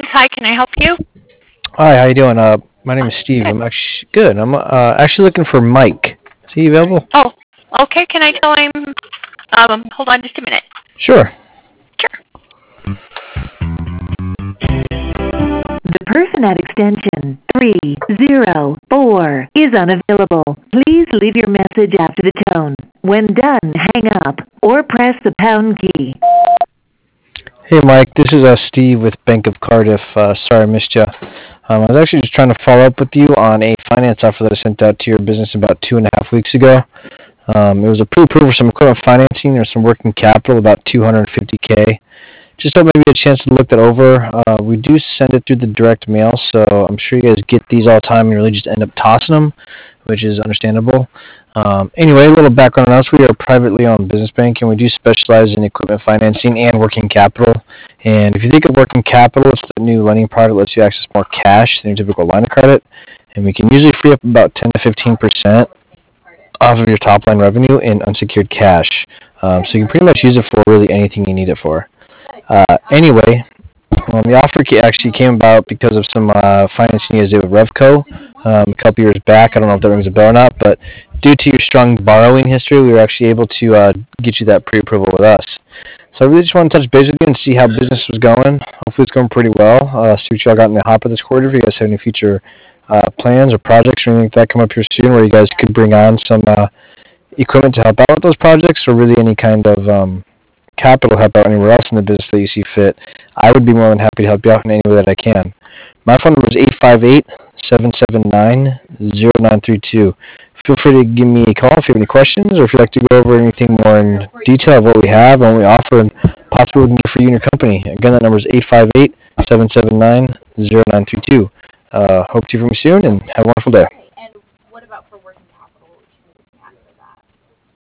Hi, can I help you? Hi, how you doing? My name is Steve. Good. I'm actually good. I'm actually looking for Mike. Is he available? Oh, okay. Can I tell him? Hold on just a minute. Sure. Sure. The person at extension 304 is unavailable. Please leave your message after the tone. When done, hang up or press the pound key. Hey, Mike. This is Steve with Bank of Cardiff. Sorry I missed you. I was actually just trying to follow up with you on a finance offer that I sent out to your business about 2.5 weeks ago. It was a pre-approval for some equipment financing or some working capital, about 250K. Just hope maybe a chance to look that over. We do send it through the direct mail, so I'm sure you guys get these all the time and really just end up tossing them, which is understandable. Anyway, a little background on us. We are a privately owned business bank, and we do specialize in equipment financing and working capital. And if you think of working capital, it's the new lending product that lets you access more cash than your typical line of credit. And we can usually free up about 10 to 15% off of your top line revenue in unsecured cash. So you can pretty much use it for really anything you need it for. Anyway, the offer actually came about because of some financing you guys did with Revco a couple years back. I don't know if that rings a bell or not, but due to your strong borrowing history, we were actually able to get you that pre-approval with us. So I really just want to touch base with you and see how business was going. Hopefully it's going pretty well. See what y'all got in the hopper this quarter. If you guys have any future plans or projects or anything like that come up here soon where you guys could bring on some equipment to help out with those projects or really any kind of capital help out anywhere else in the business that you see fit, I would be more than happy to help you out in any way that I can. My phone number is 858-779-0932. Feel free to give me a call if you have any questions or if you'd like to go over anything more in detail of what we have and what we offer and possibly what we can do for you and your company. Again, that number is 858-779-0932. Hope to hear from you soon and have a wonderful day.